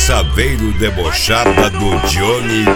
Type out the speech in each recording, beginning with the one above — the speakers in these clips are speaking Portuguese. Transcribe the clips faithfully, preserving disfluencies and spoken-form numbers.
saveiro debochada do Johnny.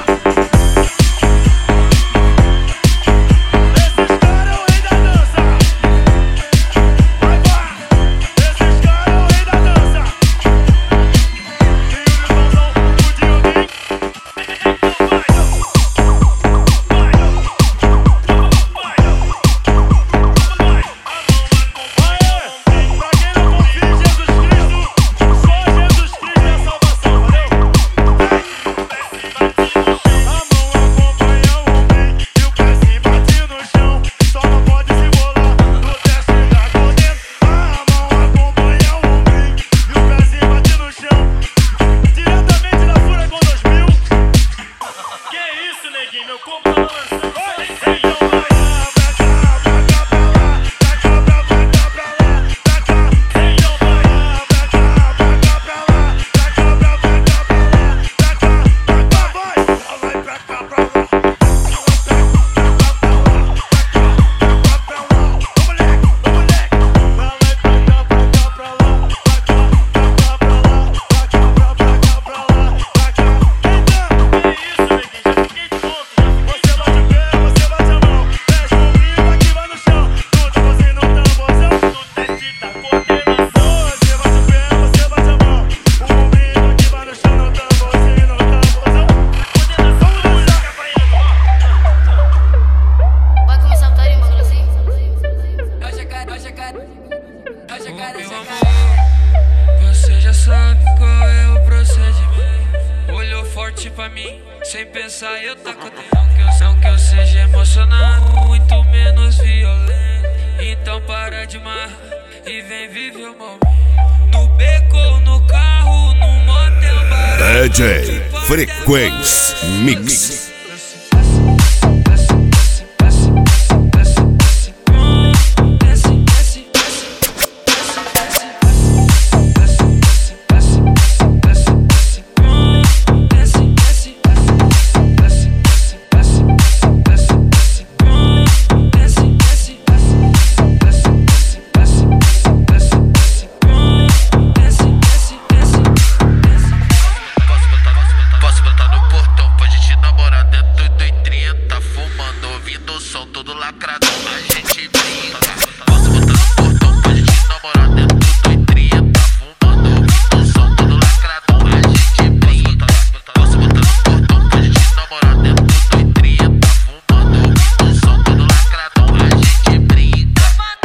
Você já sabe qual é o procedimento. Olhou forte pra mim, sem pensar eu taco dentro. Não que eu, não que eu seja emocionado, muito menos violento. Então para de marra e vem viver o momento. No beco ou no carro, no motel, barato. D J Frequência Mix.